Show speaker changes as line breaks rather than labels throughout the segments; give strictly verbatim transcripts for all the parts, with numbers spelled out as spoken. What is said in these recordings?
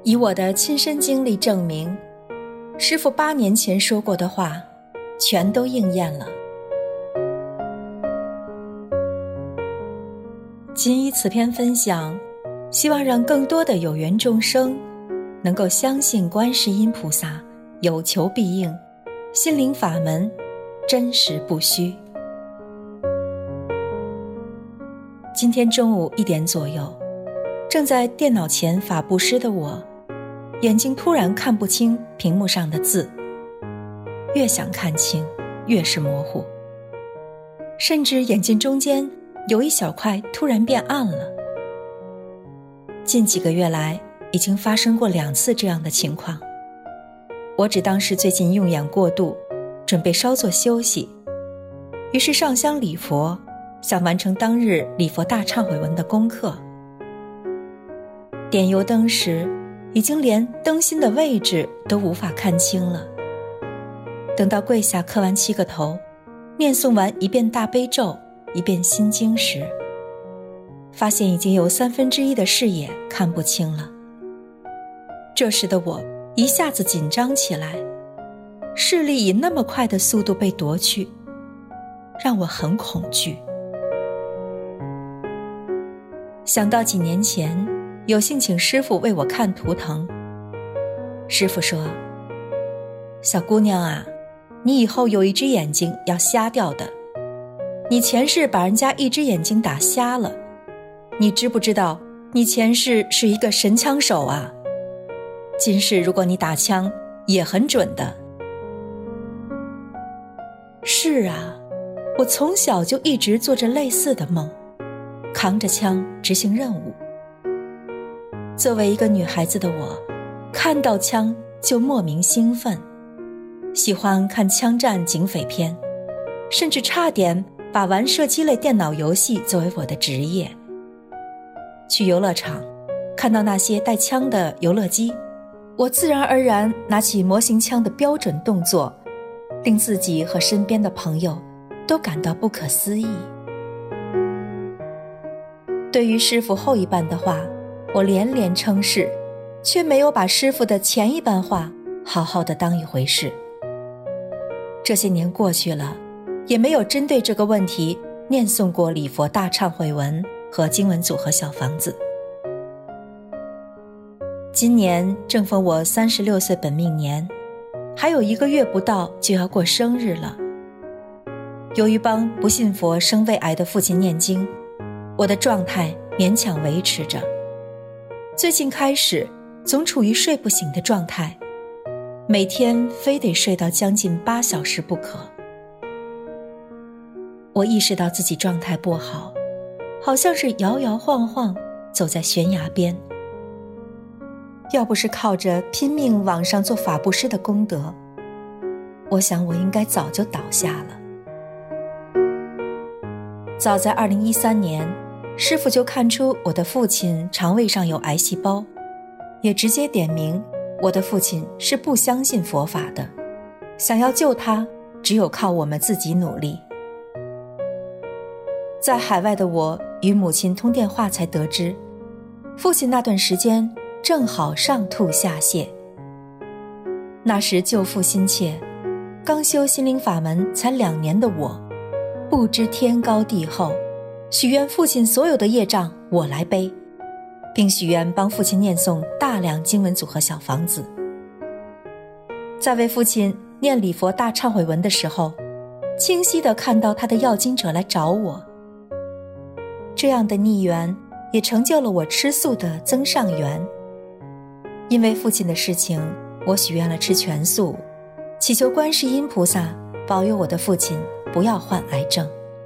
以我的亲身经历证明，师父八年前说过的话全都应验了。仅以此篇分享，希望让更多的有缘众生能够相信观世音菩萨有求必应，心灵法门真实不虚。今天中午一点左右，正在电脑前法布施的我，眼睛突然看不清屏幕上的字，越想看清越是模糊，甚至眼睛中间有一小块突然变暗了。近几个月来已经发生过两次这样的情况，我只当是最近用眼过度，准备稍作休息，于是上香礼佛，想完成当日礼佛大忏悔文的功课。点油灯时，已经连灯芯的位置都无法看清了。等到跪下磕完七个头，念诵完一遍大悲咒，一遍心经时，发现已经有三分之一的视野看不清了。这时的我一下子紧张起来，视力以那么快的速度被夺去，让我很恐惧。想到几年前有幸请师父为我看图腾，师父说，小姑娘啊，你以后有一只眼睛要瞎掉的，你前世把人家一只眼睛打瞎了，你知不知道你前世是一个神枪手啊，今世如果你打枪也很准的。是啊，我从小就一直做着类似的梦，扛着枪执行任务。作为一个女孩子的我，看到枪就莫名兴奋，喜欢看枪战警匪片，甚至差点把玩射击类电脑游戏作为我的职业。去游乐场看到那些带枪的游乐机，我自然而然拿起模型枪的标准动作，令自己和身边的朋友都感到不可思议。对于师父后一半的话，我连连称是，却没有把师父的前一半话好好的当一回事。这些年过去了，也没有针对这个问题念诵过礼佛大忏悔文和经文组合小房子。今年正逢我三十六岁本命年，还有一个月不到就要过生日了。由于帮不信佛生胃癌的父亲念经，我的状态勉强维持着。最近开始总处于睡不醒的状态，每天非得睡到将近八小时不可。我意识到自己状态不好，好像是摇摇晃晃走在悬崖边。要不是靠着拼命网上做法布施的功德，我想我应该早就倒下了。早在二零一三年，师父就看出我的父亲肠胃上有癌细胞，也直接点明我的父亲是不相信佛法的，想要救他只有靠我们自己努力。在海外的我与母亲通电话才得知，父亲那段时间正好上吐下泻。那时救父心切，刚修心灵法门才两年的我，不知天高地厚，许愿父亲所有的业障我来背，并许愿帮父亲念诵大量经文组合小房子。在为父亲念礼佛大忏悔文的时候，清晰地看到他的要经者来找我。这样的逆缘也成就了我吃素的增上缘。因为父亲的事情，我许愿了吃全素，祈求观世音菩萨保佑我的父亲不要患癌症。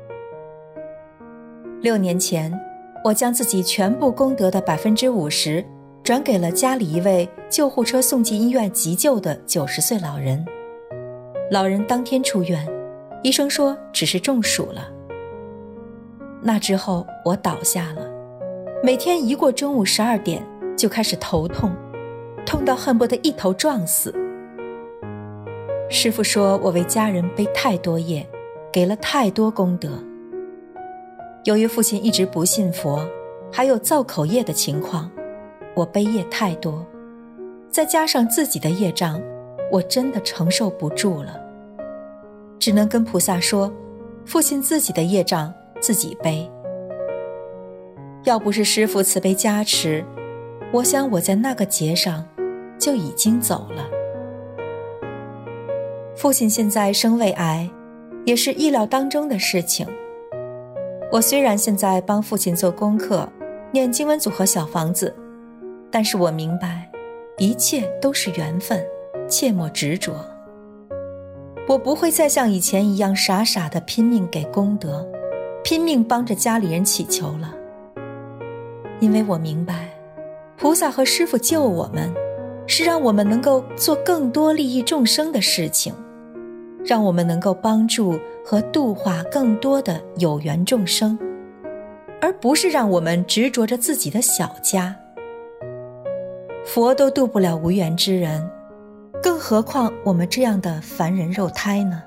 六年前，我将自己全部功德的百分之五十转给了家里一位救护车送进医院急救的九十岁老人。老人当天出院，医生说只是中暑了。那之后我倒下了，每天一过中午十二点就开始头痛，痛到恨不得一头撞死。师父说我为家人背太多业，给了太多功德。由于父亲一直不信佛，还有造口业的情况，我背业太多， 再加上自己的业障，我真的承受不住了，只能跟菩萨说，父亲自己的业障自己背。要不是师父慈悲加持，我想我在那个劫上就已经走了。父亲现在生胃癌，也是意料当中的事情。我虽然现在帮父亲做功课，念经文组合小房子，但是我明白一切都是缘分，切莫执着。我不会再像以前一样傻傻地拼命给功德，拼命帮着家里人祈求了。因为我明白，菩萨和师父救我们，是让我们能够做更多利益众生的事情，让我们能够帮助和度化更多的有缘众生，而不是让我们执着着自己的小家。佛都度不了无缘之人，更何况我们这样的凡人肉胎呢？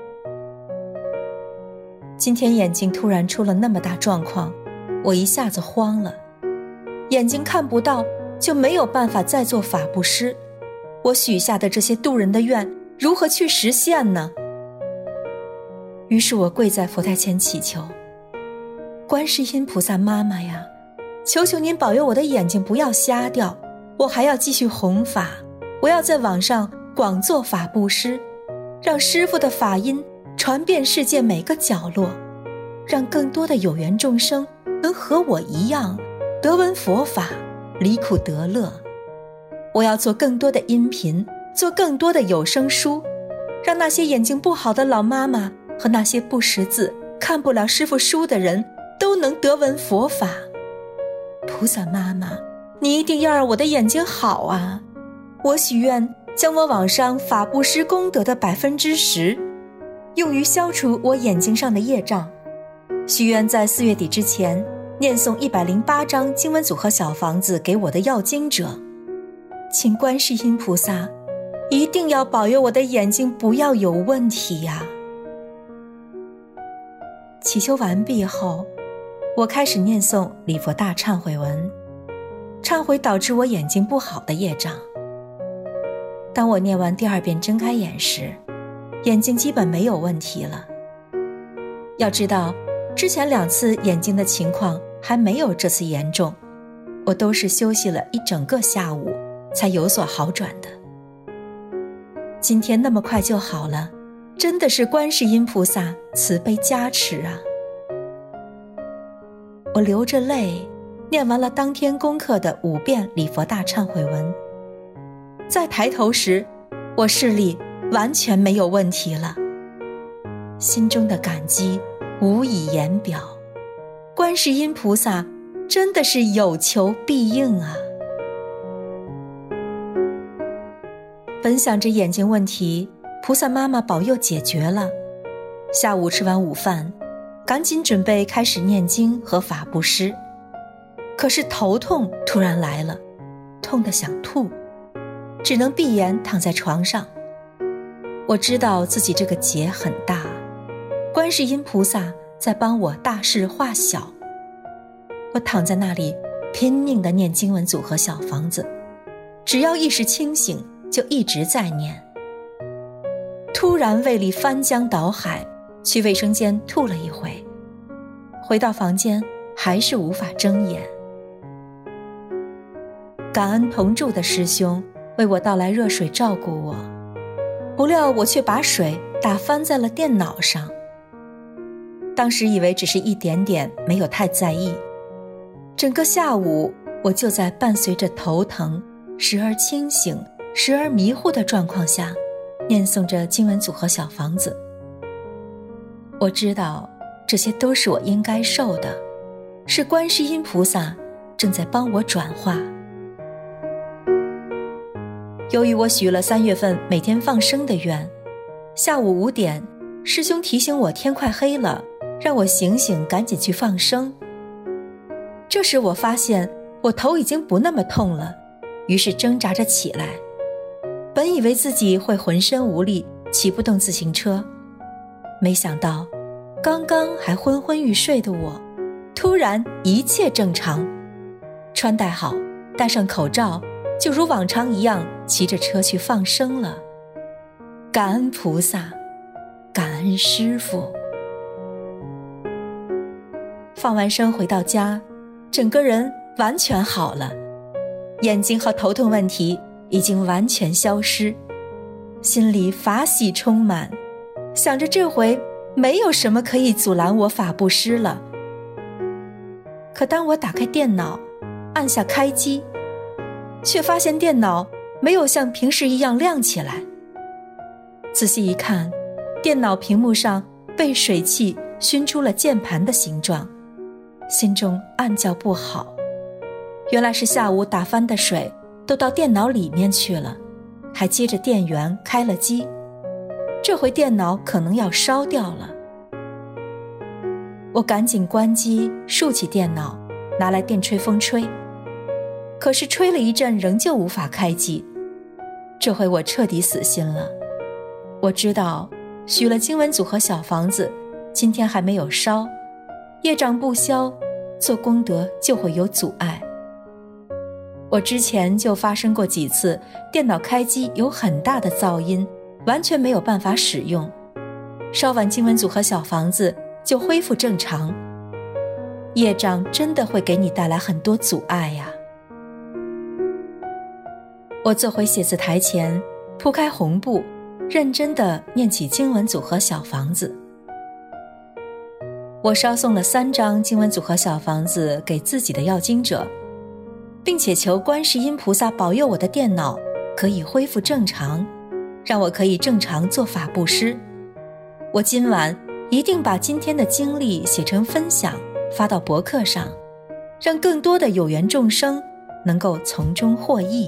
今天眼睛突然出了那么大状况，我一下子慌了。眼睛看不到，就没有办法再做法布施，我许下的这些渡人的愿如何去实现呢？于是我跪在佛台前祈求，观世音菩萨妈妈呀，求求您保佑我的眼睛不要瞎掉，我还要继续弘法，我要在网上广做法布施，让师父的法音传遍世界每个角落，让更多的有缘众生能和我一样得闻佛法，离苦得乐。我要做更多的音频，做更多的有声书，让那些眼睛不好的老妈妈和那些不识字看不了师父书的人都能得闻佛法。菩萨妈妈，你一定要让我的眼睛好啊！我许愿将我网上法布施功德的百分之十用于消除我眼睛上的业障，许愿在四月底之前念诵一百零八张经文组合小房子给我的要经者，请观世音菩萨一定要保佑我的眼睛不要有问题呀、啊！祈求完毕后，我开始念诵礼佛大忏悔文，忏悔导致我眼睛不好的业障。当我念完第二遍睁开眼时，眼睛基本没有问题了。要知道，之前两次眼睛的情况还没有这次严重，我都是休息了一整个下午才有所好转的。今天那么快就好了，真的是观世音菩萨慈悲加持啊！我流着泪念完了当天功课的五遍礼佛大忏悔文，再抬头时，我视力完全没有问题了，心中的感激无以言表。观世音菩萨真的是有求必应啊！本想着眼睛问题菩萨妈妈保佑解决了，下午吃完午饭，赶紧准备开始念经和法布施。可是头痛突然来了，痛得想吐，只能闭眼躺在床上。我知道自己这个结很大，观世音菩萨在帮我大事化小。我躺在那里拼命地念经文组合小房子，只要意识清醒就一直在念。突然胃里翻江倒海，去卫生间吐了一回，回到房间还是无法睁眼。感恩同住的师兄为我倒来热水照顾我，不料我却把水打翻在了电脑上。当时以为只是一点点，没有太在意。整个下午我就在伴随着头疼，时而清醒时而迷糊的状况下念诵着经文组合小房子。我知道这些都是我应该受的，是观世音菩萨正在帮我转化。由于我许了三月份每天放生的愿，下午五点师兄提醒我天快黑了，让我醒醒赶紧去放生。这时我发现我头已经不那么痛了，于是挣扎着起来。本以为自己会浑身无力，骑不动自行车，没想到刚刚还昏昏欲睡的我，突然一切正常，穿戴好，戴上口罩， 就如往常一样骑着车去放生了。感恩菩萨，感恩师父。放完生回到家，整个人完全好了，眼睛和头痛问题已经完全消失，心里法喜充满，想着这回没有什么可以阻拦我法布施了。可当我打开电脑，按下开机，却发现电脑没有像平时一样亮起来。仔细一看，电脑屏幕上被水汽熏出了键盘的形状，心中暗叫不好。原来是下午打翻的水都到电脑里面去了，还接着电源开了机，这回电脑可能要烧掉了。我赶紧关机，竖起电脑，拿来电吹风吹，可是吹了一阵仍旧无法开机。这回我彻底死心了。我知道许了经文组合小房子，今天还没有烧，业障不消，做功德就会有阻碍。我之前就发生过几次电脑开机有很大的噪音，完全没有办法使用，烧完经文组合小房子就恢复正常。业障真的会给你带来很多阻碍呀。我坐回写字台前，铺开红布，认真地念起经文组合小房子。我烧送了三张经文组合小房子给自己的要经者，并且求观世音菩萨保佑我的电脑可以恢复正常，让我可以正常做法布施。我今晚一定把今天的经历写成分享，发到博客上，让更多的有缘众生能够从中获益。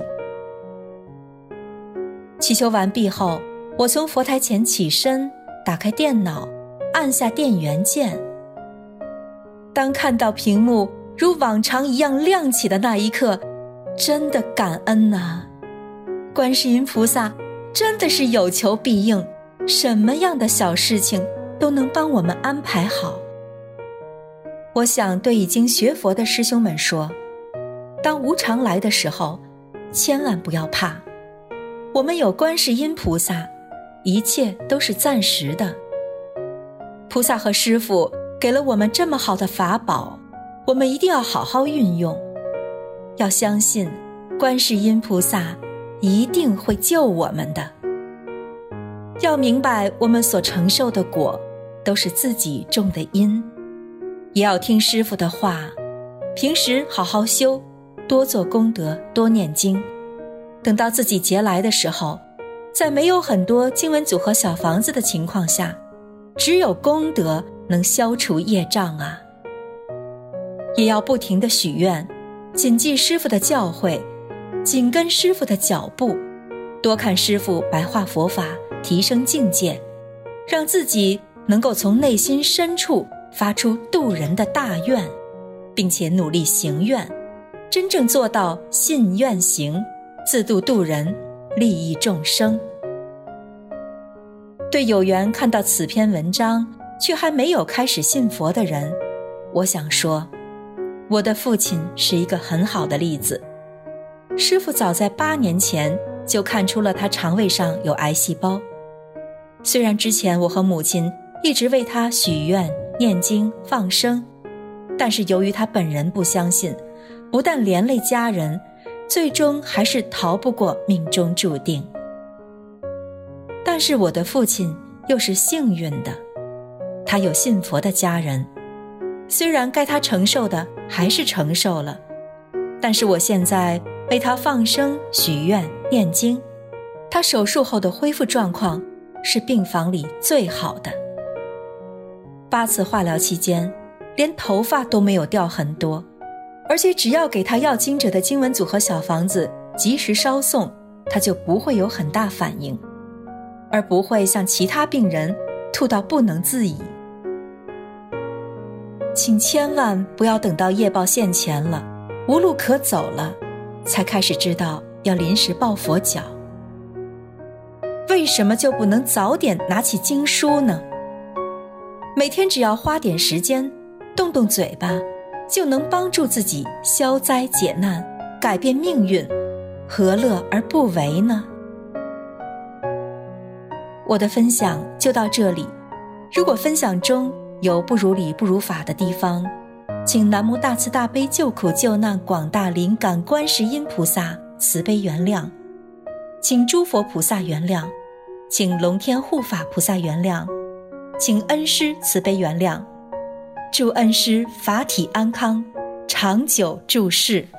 祈求完毕后，我从佛台前起身，打开电脑，按下电源键。当看到屏幕如往常一样亮起的那一刻，真的感恩啊！观世音菩萨真的是有求必应，什么样的小事情都能帮我们安排好。我想对已经学佛的师兄们说，当无常来的时候，千万不要怕，我们有观世音菩萨，一切都是暂时的。菩萨和师父给了我们这么好的法宝，我们一定要好好运用，要相信观世音菩萨一定会救我们的。要明白我们所承受的果都是自己种的因，也要听师父的话，平时好好修，多做功德，多念经。等到自己劫来的时候，在没有很多经文组合小房子的情况下，只有功德能消除业障啊。也要不停地许愿，谨记师父的教诲，紧跟师父的脚步，多看师父白话佛法，提升境界，让自己能够从内心深处发出度人的大愿，并且努力行愿，真正做到信愿行，自度度人，利益众生。对有缘看到此篇文章却还没有开始信佛的人，我想说，我的父亲是一个很好的例子。师父早在八年前就看出了他肠胃上有癌细胞。虽然之前我和母亲一直为他许愿、念经、放生，但是由于他本人不相信，不但连累家人，最终还是逃不过命中注定。但是我的父亲又是幸运的，他有信佛的家人，虽然该他承受的还是承受了，但是我现在为他放生、许愿、念经，他手术后的恢复状况是病房里最好的。八次化疗期间，连头发都没有掉很多，而且只要给他要经者的经文组合小房子及时烧送，他就不会有很大反应，而不会像其他病人吐到不能自已。请千万不要等到业报现前了，无路可走了，才开始知道要临时抱佛脚。为什么就不能早点拿起经书呢？每天只要花点时间，动动嘴巴，就能帮助自己消灾解难，改变命运， 何乐而不为呢？我的分享就到这里，如果分享中有不如理不如法的地方，请南无大慈大悲救苦救难广大灵感观世音菩萨慈悲原谅，请诸佛菩萨原谅，请龙天护法菩萨原谅，请恩师慈悲原谅，祝恩师法体安康，长久住世。